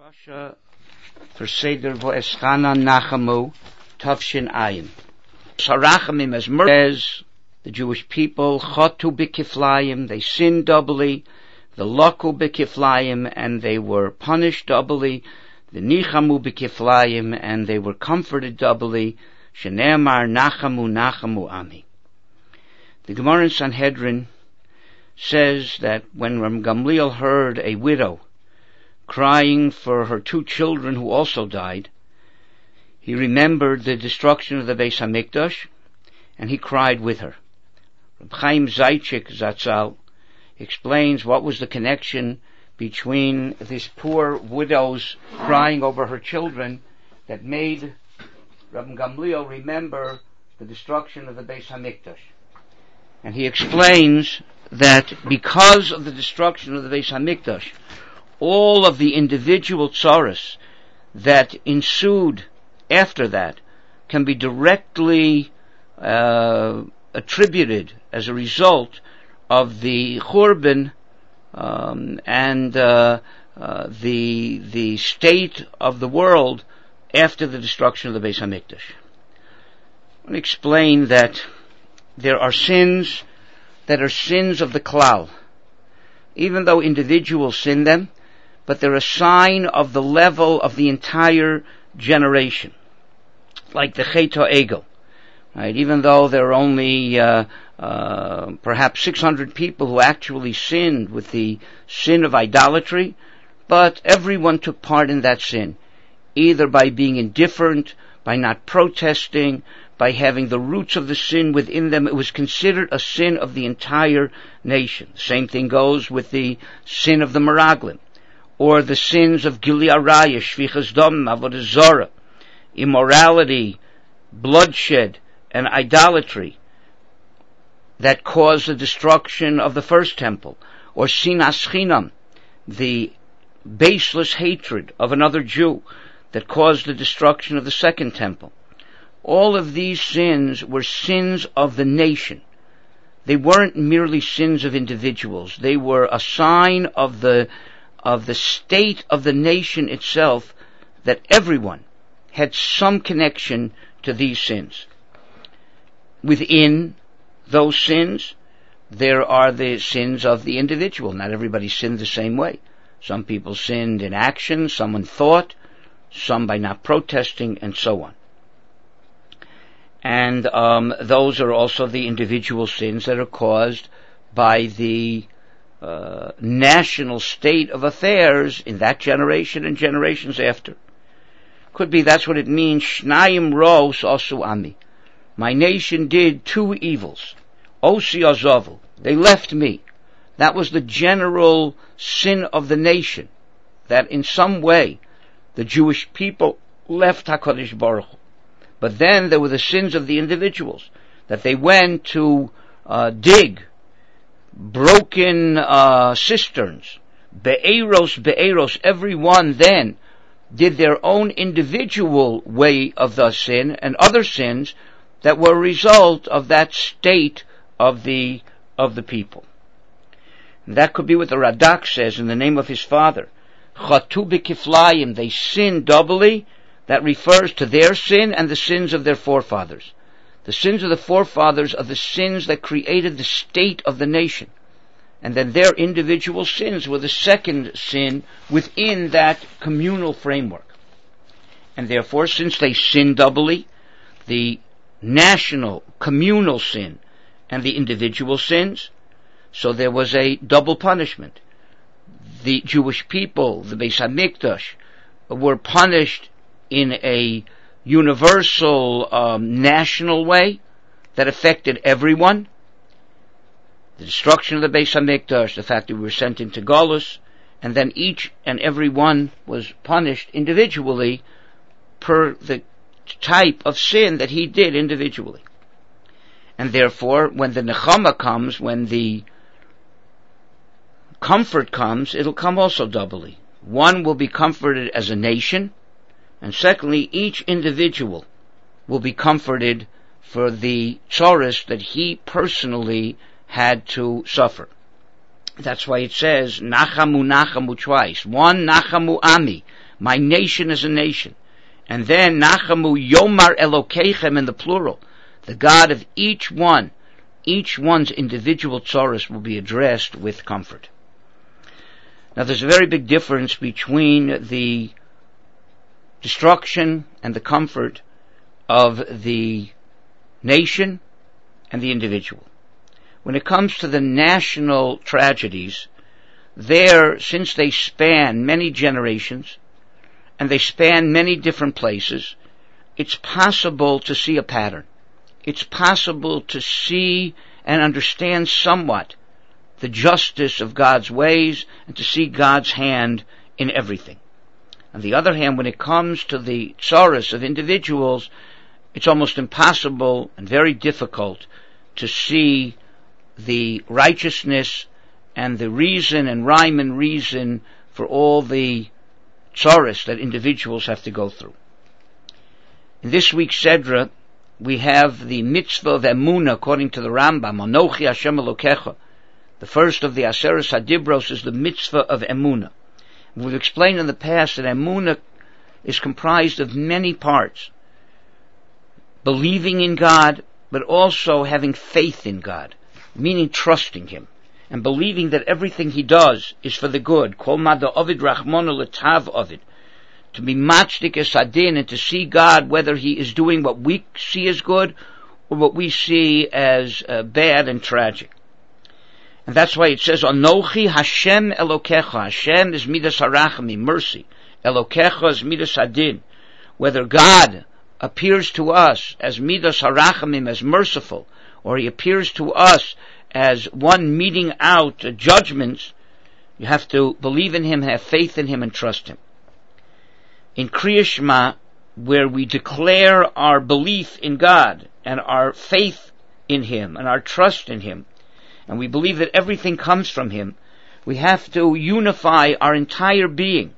Parasha for Seder Vo'eschana Nachamu Tavshin Ayin. Sarachamim, as says, the Jewish people, Chotu B'Kiflayim, they sinned doubly, the Laku B'Kiflayim, and they were punished doubly, the Nichamu B'Kiflayim, and they were comforted doubly, Shene'emar Nachamu Nachamu Ami. The Gemara in Sanhedrin says that when Ram Gamliel heard a widow crying for her two children who also died, he remembered the destruction of the Beis HaMikdash, and he cried with her. Reb Chaim Zaychik Zatzal explains what was the connection between this poor widow's crying over her children that made Reb Gamliel remember the destruction of the Beis HaMikdash. And he explains that because of the destruction of the Beis HaMikdash, all of the individual tzaras that ensued after that can be directly attributed as a result of the Churban and the state of the world after the destruction of the Beis HaMikdash. I want to explain that there are sins that are sins of the klal, even though individuals sin them, but they're a sign of the level of the entire generation, like the Chet HaEgel. Right? Even though there are only perhaps 600 people who actually sinned with the sin of idolatry, but everyone took part in that sin, either by being indifferent, by not protesting, by having the roots of the sin within them. It was considered a sin of the entire nation. The same thing goes with the sin of the Meraglim, or the sins of Gili Araya, Shvichas Dam, Avodah Zarah, immorality, bloodshed, and idolatry that caused the destruction of the first temple, or Sinas Chinam, the baseless hatred of another Jew that caused the destruction of the second temple. All of these sins were sins of the nation. They weren't merely sins of individuals. They were a sign of the state of the nation itself, that everyone had some connection to these sins. Within those sins, there are the sins of the individual. Not everybody sinned the same way. Some people sinned in action, some in thought, some by not protesting, and so on. And those are also the individual sins that are caused by the national state of affairs in that generation and generations after. Could be that's what it means, Shnayim Ros Osu Ami. My nation did two evils. Osi Azavu. They left me. That was the general sin of the nation, that in some way the Jewish people left HaKadosh Baruch Hu. But then there were the sins of the individuals, that they went to dig broken cisterns, be'eros, everyone then did their own individual way of the sin, and other sins that were a result of that state of the people. And that could be what the Radak says in the name of his father. Chatu b'kiflayim, they sinned doubly. That refers to their sin and the sins of their forefathers. The sins of the forefathers are the sins that created the state of the nation. And then their individual sins were the second sin within that communal framework. And therefore, since they sinned doubly, the national, communal sin and the individual sins, so there was a double punishment. The Jewish people, the Beis HaMikdash, were punished in a universal, national way that affected everyone. The destruction of the Beis HaMikdash, the fact that we were sent into Golus, and then each and every one was punished individually per the type of sin that he did individually. And therefore, when the Nechama comes, when the comfort comes, it'll come also doubly. One will be comforted as a nation, and secondly, each individual will be comforted for the tzaras that he personally had to suffer. That's why it says, Nachamu Nachamu twice. One, Nachamu Ami. my nation is a nation. And then Nachamu Yomar Elokeichem in the plural. The God of each one's individual tzoros will be addressed with comfort. Now there's a very big difference between the destruction and the comfort of the nation and the individual. When it comes to the national tragedies, since they span many generations and they span many different places, it's possible to see a pattern. It's possible to see and understand somewhat the justice of God's ways and to see God's hand in everything. On the other hand, when it comes to the tzoros of individuals, it's almost impossible and very difficult to see the righteousness and the reason and rhyme and reason for all the tzoros that individuals have to go through. In this week's Sedra, we have the mitzvah of Emunah according to the Rambam, Anochi Hashem Elokecha. The first of the Aseres HaDibros is the mitzvah of Emunah. We've explained in the past that Emunah is comprised of many parts. Believing in God, but also having faith in God, meaning trusting Him, and believing that everything He does is for the good. Kol mada ovid rachmonu letav ovid. To be matchdik es adin, and to see God whether He is doing what we see as good or what we see as bad and tragic. And that's why it says, Anochi Hashem Elokecha. Hashem is midas harachmi, mercy. Elokecha is midas adin. Whether God appears to us as midas harachamim, as merciful, or He appears to us as one meting out judgments, you have to believe in Him, have faith in Him, and trust Him. In Kriya Shema, where we declare our belief in God and our faith in Him and our trust in Him, and we believe that everything comes from Him, we have to unify our entire being,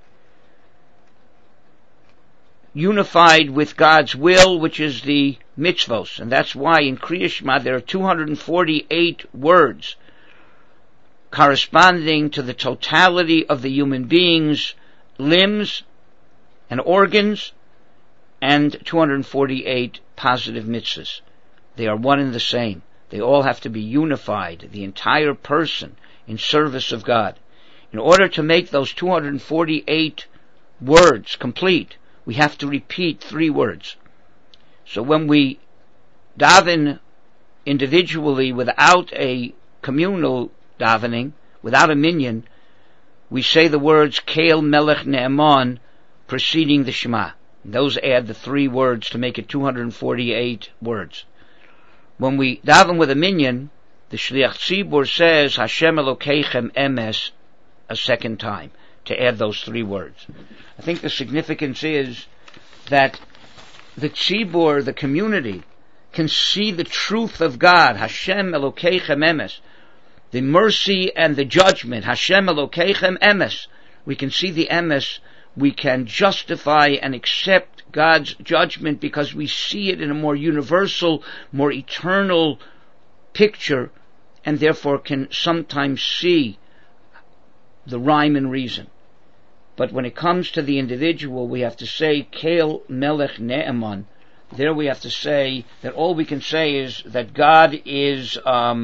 unified with God's will, which is the mitzvos. And that's why in Kriya Shema there are 248 words corresponding to the totality of the human being's limbs and organs, and 248 positive mitzvahs. They are one and the same. They all have to be unified, the entire person, in service of God. In order to make those 248 words complete, we have to repeat 3 words. So when we daven individually without a communal davening, without a minyan, we say the words Keil Melech Ne'eman preceding the Shema. Those add the 3 words to make it 248 words. When we daven with a minyan, the Shliach Tzibur says Hashem Elokeichem Emes a second time to add those 3 words. I think the significance is that the Tzibur, the community, can see the truth of God, Hashem Elokeichem Emes, the mercy and the judgment, Hashem Elokeichem Emes. We can see the Emes, we can justify and accept God's judgment because we see it in a more universal, more eternal picture, and therefore can sometimes see the rhyme and reason. But when it comes to the individual, we have to say Keil Melech Ne'eman. There we have to say that all we can say is that God is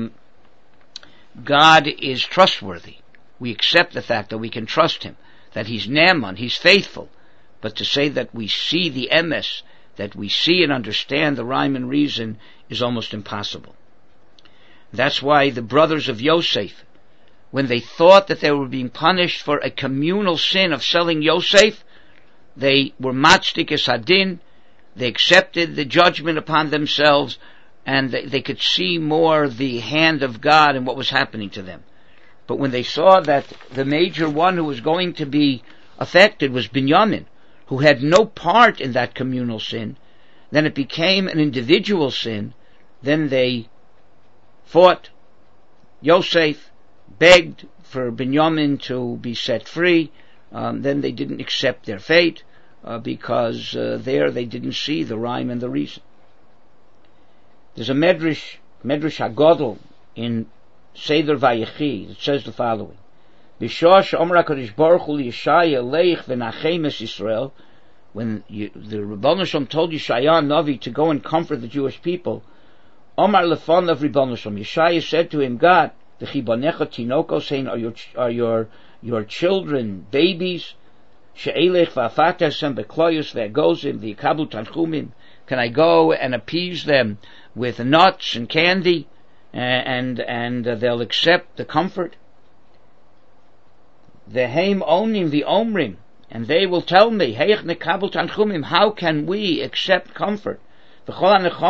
trustworthy. We accept the fact that we can trust Him, that He's Ne'eman, He's faithful. But to say that we see the emes, that we see and understand the rhyme and reason, is almost impossible. That's why the brothers of Yosef, when they thought that they were being punished for a communal sin of selling Yosef, they were matchdik es hadin, they accepted the judgment upon themselves, and they could see more the hand of God in what was happening to them. But when they saw that the major one who was going to be affected was Binyamin, who had no part in that communal sin, then it became an individual sin. Then they fought Yosef, begged for Binyamin to be set free. Then they didn't accept their fate because there they didn't see the rhyme and the reason. There's a Medrash HaGodel in Seder Vayechi. It says the following: B'shah she'omar HaKadosh Baruch Hu Yeshaya leich v'nachem es Yisrael, when the Rebbeinu Shalom told Yeshaya Navi to go and comfort the Jewish people, Omar lefon of Rebbeinu Shalom, Yeshaya said to him, God, the chibanecha tinoko, saying, are your children babies? She'elech v'afatesem bekloyus ve'gozim v'yikabu tanchumim. Can I go and appease them with nuts and candy, and they'll accept the comfort? Ve'heim onim v'omrim, and they will tell me, Heich nekabel tanchumim, how can we accept comfort? All the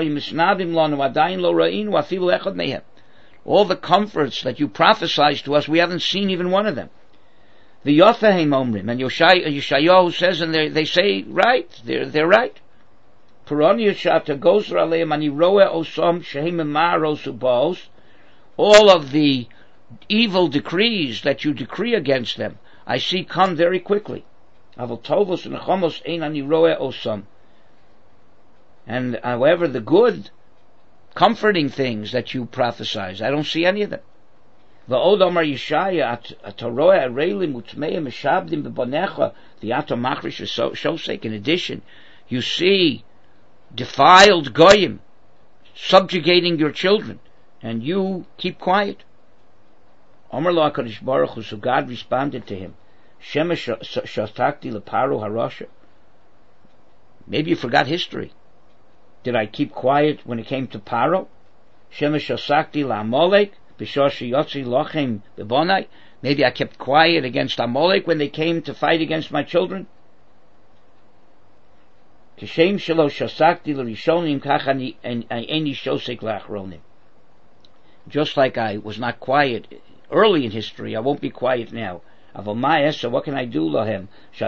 comforts that you prophesied to us, we haven't seen even one of them. The Yothahim Omrim, and Yeshayahu says, and they say, right, they're right. All of the evil decrees that you decree against them, I see come very quickly. And however, the good, comforting things that you prophesize, I don't see any of them. In addition, you see defiled goyim subjugating your children, and you keep quiet. So God responded to him, maybe you forgot history. Did I keep quiet when it came to Paro? Maybe I kept quiet against Amalek when they came to fight against my children? Just like I was not quiet early in history, I won't be quiet now. What can I do, Lohem?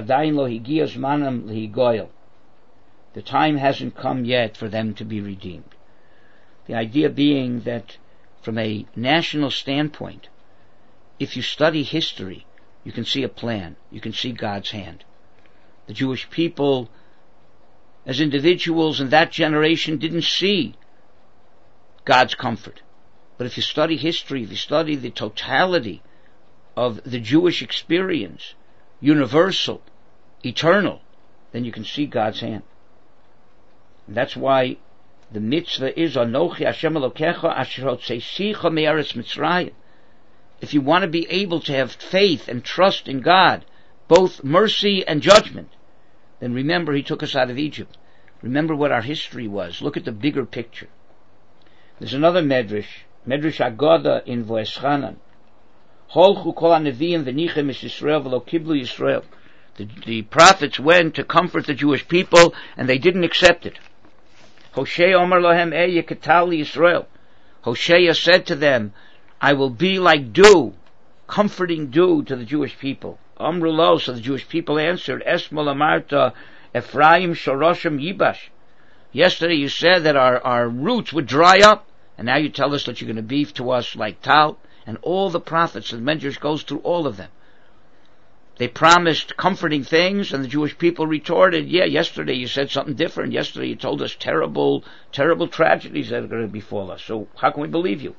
The time hasn't come yet for them to be redeemed. The idea being that from a national standpoint, if you study history, you can see a plan, you can see God's hand. The Jewish people, as individuals in that generation, didn't see God's comfort. But if you study history, if you study the totality of the Jewish experience, universal, eternal, then you can see God's hand. And that's why the mitzvah is Anochi Hashem Elokecha Asher Hotzeisecha Me'eretz Mitzrayim. If you want to be able to have faith and trust in God, both mercy and judgment, then remember He took us out of Egypt. Remember what our history was. Look at the bigger picture. There's another Medrash Agoda in Voeschanan. Holchu kol haneviim v'nichem es Yisrael v'lo kiblu Yisrael. The prophets went to comfort the Jewish people, and they didn't accept it. Hosea Omer Lohem Eye Ketali Yisrael. Hosea said to them, I will be like dew, comforting dew to the Jewish people. Amru lo, so the Jewish people answered, Esmol Amarta Ephraim Shoroshim Yibash. Yesterday you said that our roots would dry up, and now you tell us that you're going to be to us like tal. And all the prophets, the Medrash goes through all of them. They promised comforting things, and the Jewish people retorted, yeah, yesterday you said something different. Yesterday you told us terrible, terrible tragedies that are going to befall us. So how can we believe you?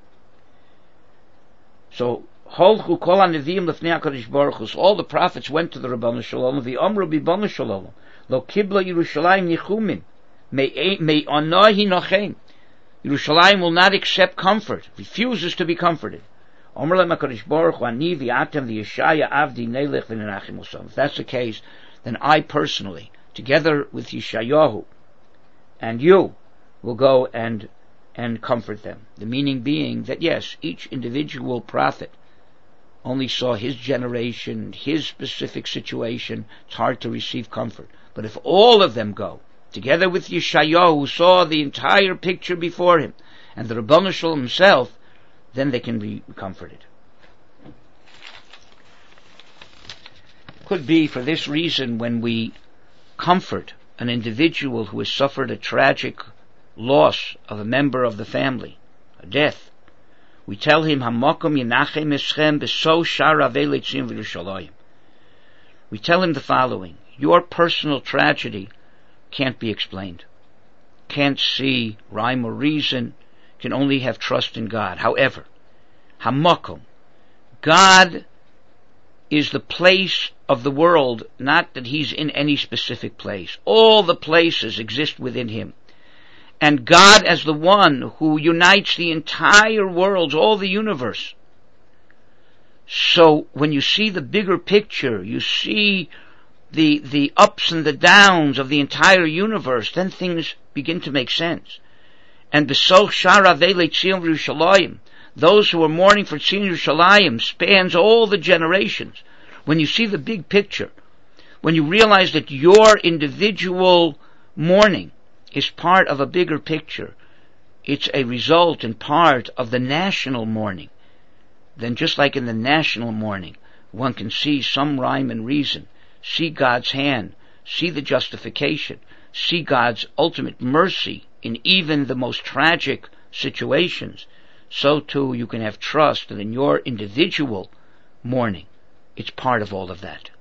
So, all the prophets went to the Rebbeinu Shalom, the Amru B'Banu Shalom, Lo Kibla Yerushalayim Nichumim, May Onahi Nochem. Yerushalayim will not accept comfort, refuses to be comforted. If that's the case, then I personally, together with Yeshayahu and you, will go and comfort them. The meaning being that yes, each individual prophet only saw his generation, his specific situation. It's hard to receive comfort. But if all of them go, together with Yeshayahu, who saw the entire picture before him, and the Rebbeinu Shalom himself, then they can be comforted. Could be for this reason when we comfort an individual who has suffered a tragic loss of a member of the family, a death, we tell him, Hamakom Yenachem Eschem Beso Shar Avei Leitzim V'Yerushalayim. We tell him the following: your personal tragedy can't be explained, can't see rhyme or reason, can only have trust in God. However, Hamakom, God is the place of the world, not that he's in any specific place. All the places exist within him. And God as the one who unites the entire world, all the universe. So when you see the bigger picture, you see the ups and the downs of the entire universe, then things begin to make sense. And B'soch Shar Avei Tzion Yerushalayim, those who are mourning for Tzion Yerushalayim, spans all the generations. When you see the big picture, when you realize that your individual mourning is part of a bigger picture, it's a result and part of the national mourning, then just like in the national mourning, one can see some rhyme and reason, see God's hand, see the justification, see God's ultimate mercy in even the most tragic situations, so too you can have trust that in your individual mourning, it's part of all of that.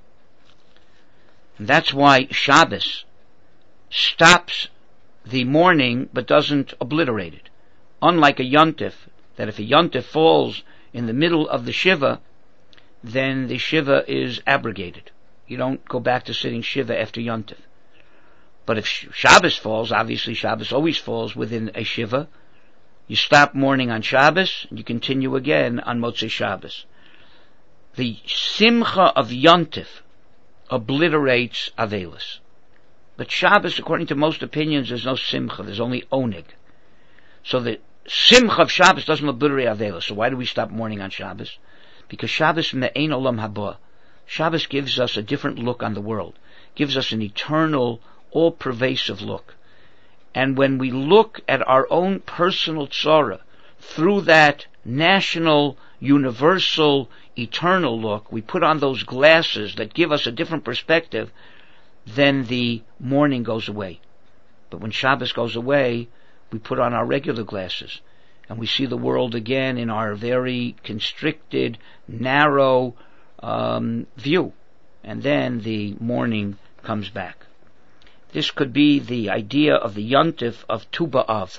And that's why Shabbos stops the mourning but doesn't obliterate it. Unlike a Yontif, that if a Yontif falls in the middle of the Shiva, then the Shiva is abrogated. You don't go back to sitting Shiva after Yontif. But if Shabbos falls, obviously Shabbos always falls within a Shiva, you stop mourning on Shabbos, and you continue again on Motzei Shabbos. The Simcha of Yontif obliterates Avelis. But Shabbos, according to most opinions, there's no Simcha, there's only Oneg. So the Simcha of Shabbos doesn't obliterate Avelis. So why do we stop mourning on Shabbos? Because Shabbos me'ein olam haba. Shabbos gives us a different look on the world, gives us an eternal, all-pervasive look. And when we look at our own personal tzara through that national, universal, eternal look, we put on those glasses that give us a different perspective, then the mourning goes away. But when Shabbos goes away, we put on our regular glasses, and we see the world again in our very constricted, narrow view. And then the mourning comes back. This could be the idea of the Yontif of Tu B'Av.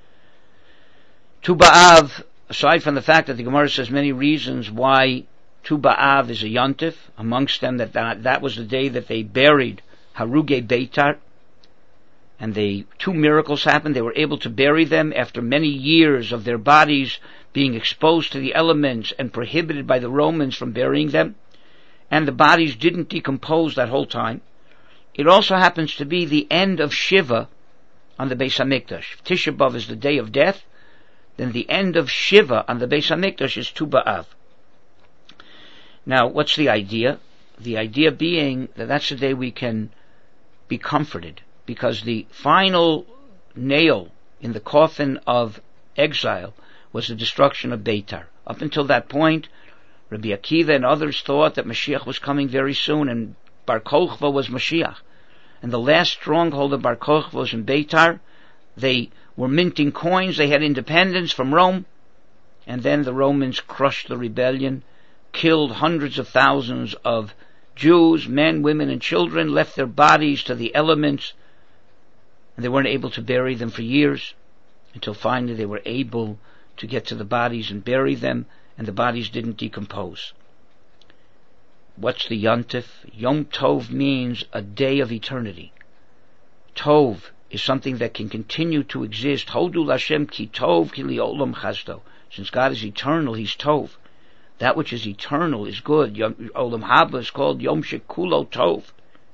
Tu B'Av, aside from the fact that the Gemara says many reasons why Tu B'Av is a Yontif, amongst them that was the day that they buried Haruge Beitar, and two miracles happened. They were able to bury them after many years of their bodies being exposed to the elements and prohibited by the Romans from burying them, and the bodies didn't decompose that whole time. It also happens to be the end of Shiva on the Beis HaMikdash. If Tisha B'Av is the day of death, then the end of Shiva on the Beis HaMikdash is Tu B'Av. Now, what's the idea? The idea being that that's the day we can be comforted, because the final nail in the coffin of exile was the destruction of Beitar. Up until that point, Rabbi Akiva and others thought that Mashiach was coming very soon, and Bar Kochva was Mashiach. And the last stronghold of Bar Kochva was in Beitar. They were minting coins, they had independence from Rome, and then the Romans crushed the rebellion, killed hundreds of thousands of Jews, men, women, and children, left their bodies to the elements, and they weren't able to bury them for years, until finally they were able to get to the bodies and bury them, and the bodies didn't decompose. What's the Yontif? Yom Tov means a day of eternity. Tov is something that can continue to exist. Hodu Lashem ki Tov ki li'olam chasdo. Since God is eternal, He's Tov. That which is eternal is good. Olam Haba is called Yom Shekulo Tov.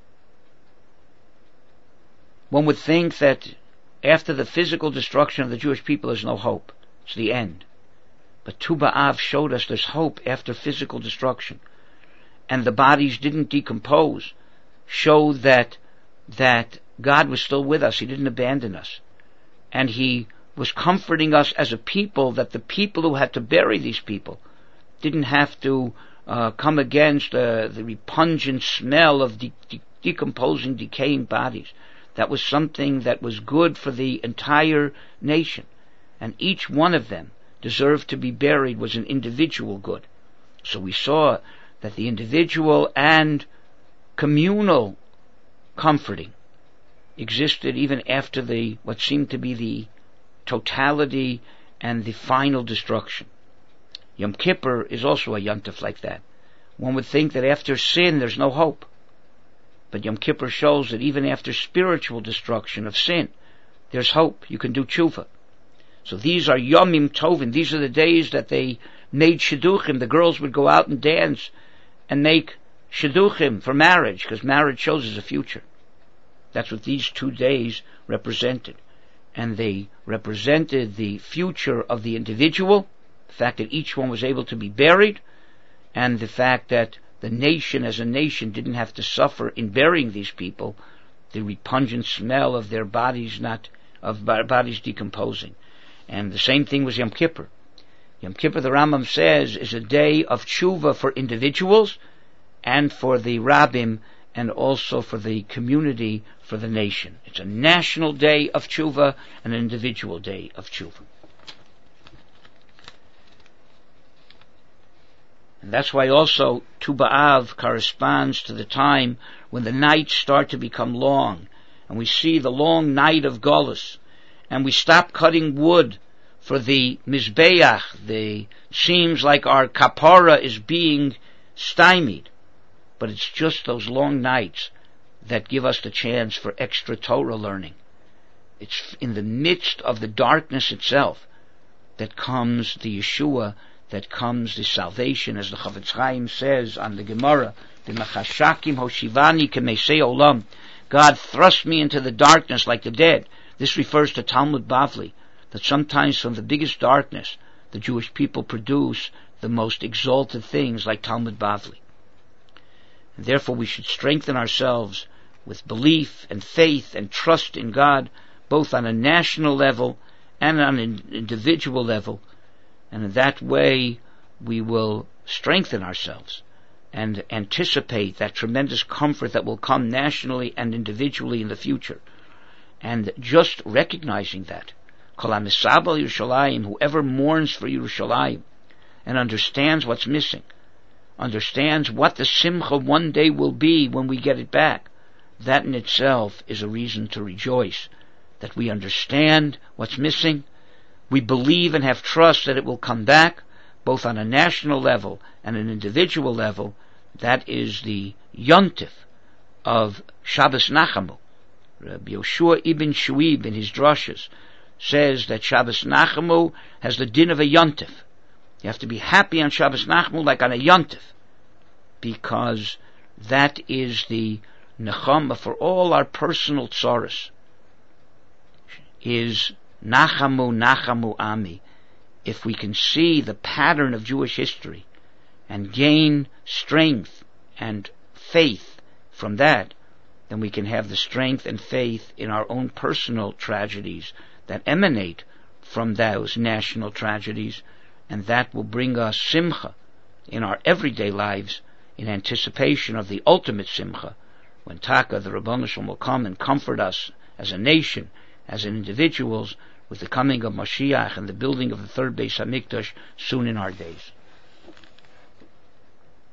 One would think that after the physical destruction of the Jewish people, there's no hope. It's the end. But Tu B'Av showed us there's hope after physical destruction. And the bodies didn't decompose, showed that God was still with us. He didn't abandon us. And He was comforting us as a people, that the people who had to bury these people didn't have to come against the repugnant smell of decomposing, decaying bodies. That was something that was good for the entire nation. And each one of them deserved to be buried, was an individual good. So we saw that the individual and communal comforting existed even after what seemed to be the totality and the final destruction. Yom Kippur is also a yontif like that. One would think that after sin there's no hope. But Yom Kippur shows that even after spiritual destruction of sin, there's hope. You can do tshuva. So these are Yomim Tovim. These are the days that they made shidduchim. The girls would go out and dance and make shidduchim for marriage, because marriage shows us a future. That's what these 2 days represented. And they represented the future of the individual, the fact that each one was able to be buried, and the fact that the nation as a nation didn't have to suffer in burying these people, the repugnant smell of their bodies bodies decomposing. And the same thing was Yom Kippur. Yom Kippur, the Rambam says, is a day of tshuva for individuals and for the rabbim and also for the community, for the nation. It's a national day of tshuva and an individual day of tshuva. And that's why also Tu B'Av corresponds to the time when the nights start to become long, and we see the long night of Golus, and we stop cutting wood for the Mizbeach. It seems like our kapara is being stymied, but it's just those long nights that give us the chance for extra Torah learning. It's in the midst of the darkness itself that comes the Yeshua, that comes the salvation, as the Chavetz Chaim says on the Gemara, the Machashakim Hoshivani Kemesei Olam. God thrust me into the darkness like the dead. This refers to Talmud Bavli, that sometimes from the biggest darkness, the Jewish people produce the most exalted things like Talmud Bavli. And therefore we should strengthen ourselves with belief and faith and trust in God, both on a national level and on an individual level. And in that way we will strengthen ourselves and anticipate that tremendous comfort that will come nationally and individually in the future. And just recognizing that, Kol HaMisabel Yerushalayim, whoever mourns for Yerushalayim and understands what's missing, understands what the simcha one day will be when we get it back, that in itself is a reason to rejoice, that we understand what's missing. We believe and have trust that it will come back, both on a national level and an individual level. That is the yontif of Shabbos Nachamu. Rabbi Yoshua ibn Shuib in his drashas says that Shabbos Nachamu has the din of a yontif. You have to be happy on Shabbos Nachamu like on a yontif, because that is the nechama for all our personal tzaras. Is Nachamu, Nachamu Ami. If we can see the pattern of Jewish history and gain strength and faith from that, then we can have the strength and faith in our own personal tragedies that emanate from those national tragedies, and that will bring us simcha in our everyday lives in anticipation of the ultimate simcha, when Taka, the Ribono Shel Olam, will come and comfort us as a nation, as individuals, with the coming of Mashiach and the building of the third Beis Hamikdash soon in our days.